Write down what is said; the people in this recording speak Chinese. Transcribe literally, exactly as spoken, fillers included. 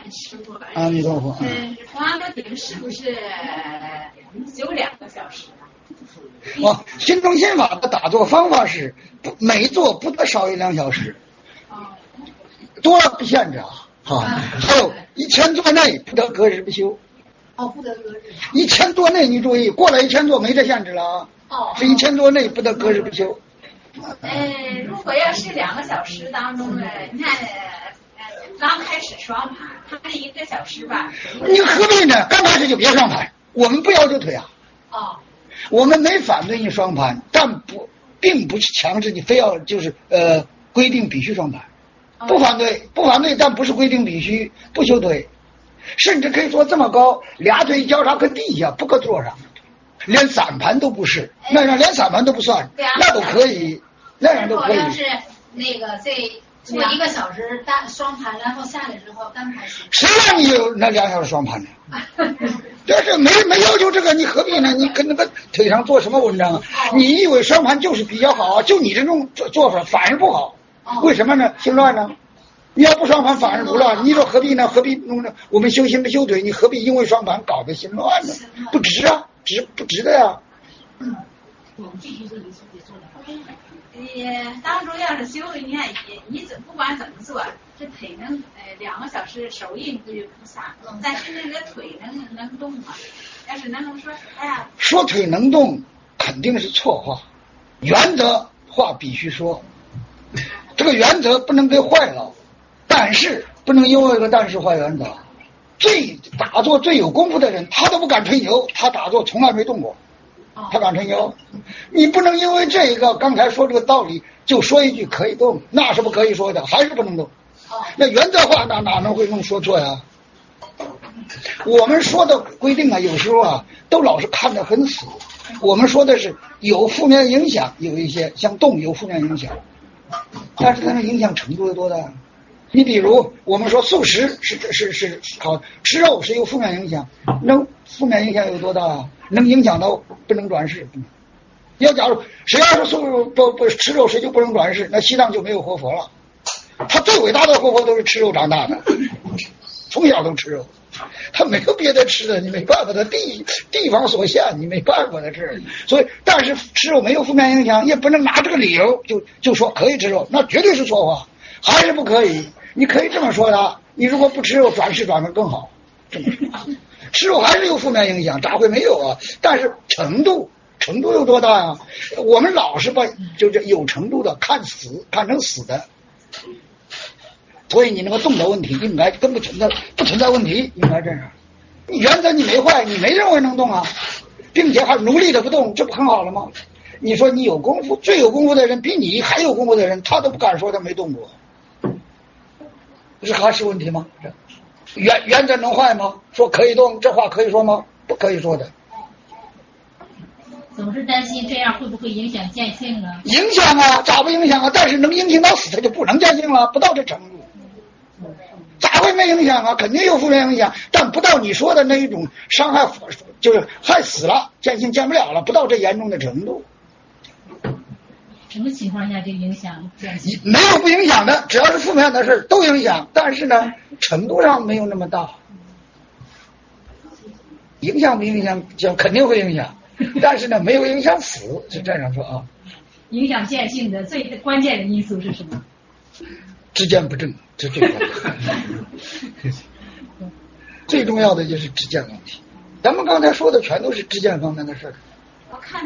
师傅。 阿弥陀佛。 嗯，黄的顶是不是只有两个小时？ 哦，心中心法的打坐方法是不每坐不得少于两小时，多了不限制啊。啊，还有一千座内不得隔日不休。 哦，不得隔日。 一千座内你注意，过了一千座没这限制了啊。 哦。 是一千座内不得隔日不休。 呃，如果要是两个小时当中呢，你看，呃，刚开始双盘，它这一个小时吧。 你何必呢？刚开始就别双盘，我们不要求腿啊。 哦。 我们没反对你双盘，但不并不是强制你非要就是呃规定必须双盘，不反对不反对，但不是规定必须不修腿，甚至可以说这么高，俩腿交叉搁地下，不搁桌上，连散盘都不是，那样连散盘都不算，那都可以，那样都可以。 要是那个这做一个小时单双盘，然后下来之后单盘行。 谁让你有那两小时双盘呢？要是没没要求这个，你何必呢？你跟那个腿上做什么文章啊？你以为双盘就是比较好啊？就你这种做做法反而不好，为什么呢？心乱呢？你要不双盘反而不乱，你说何必呢？何必弄呢？我们修心的修腿，你何必因为双盘搞得心乱呢？不值啊，值不值的呀？ 你当中要是修，你看你你怎不管怎么做，这腿能呃两个小时手印不就不撒，但是那个腿能能动吗？要是能说，哎呀， 说腿能动肯定是错话，原则话必须说，这个原则不能给坏了，但是不能因为这个但是坏原则。最打坐最有功夫的人，他都不敢吹牛，他打坐从来没动过。他敢吹牛，你不能因为这个刚才说这个道理就说一句可以动，那是不可以说的，还是不能动。那原则话哪哪能会弄说错呀？我们说的规定啊，有时候啊都老是看得很死。我们说的是有负面影响，有一些像动有负面影响，但是它的影响程度有多大？你比如我们说素食是是是好，吃肉是有负面影响，能负面影响有多大？能影响到不能转世。要假如谁要是素不不吃肉，谁就不能转世，那西藏就没有活佛了。他最伟大的活佛都是吃肉长大的，从小都吃肉，他没有别的吃的，你没办法，他地地方所限，你没办法的吃。所以，但是吃肉没有负面影响，也不能拿这个理由就就说可以吃肉，那绝对是错话，还是不可以。你可以这么说的，你如果不吃肉，转世转得更好。这么说，吃肉还是有负面影响，咋会没有啊？但是程度程度有多大啊？我们老是把就是有程度的看死看成死的，所以你那个动的问题应该根本存在不存在问题，应该这样。你原则你没坏，你没认为能动啊，并且还努力的不动，这不很好了吗？你说你有功夫，最有功夫的人比你还有功夫的人，他都不敢说他没动过。这是还是问题吗？原原则能坏吗？说可以动，这话可以说吗？不可以说的。 总是担心这样会不会影响见性啊？ 影响啊，咋不影响啊？但是能影响到死，他就不能见性了，不到这程度。咋会没影响啊？肯定有负面影响，但不到你说的那一种伤害，就是害死了，见性见不了了，不到这严重的程度。 什么情况下就影响见性？ 没有不影响的，只要是负面的事都影响，但是呢，程度上没有那么大。影响不影响，就肯定会影响，但是呢，没有影响死，是这样说啊。 影响见性的最关键的因素是什么？ 知见不正，这最重要。最重要的就是知见问题。咱们刚才说的全都是知见方面的事儿。 我看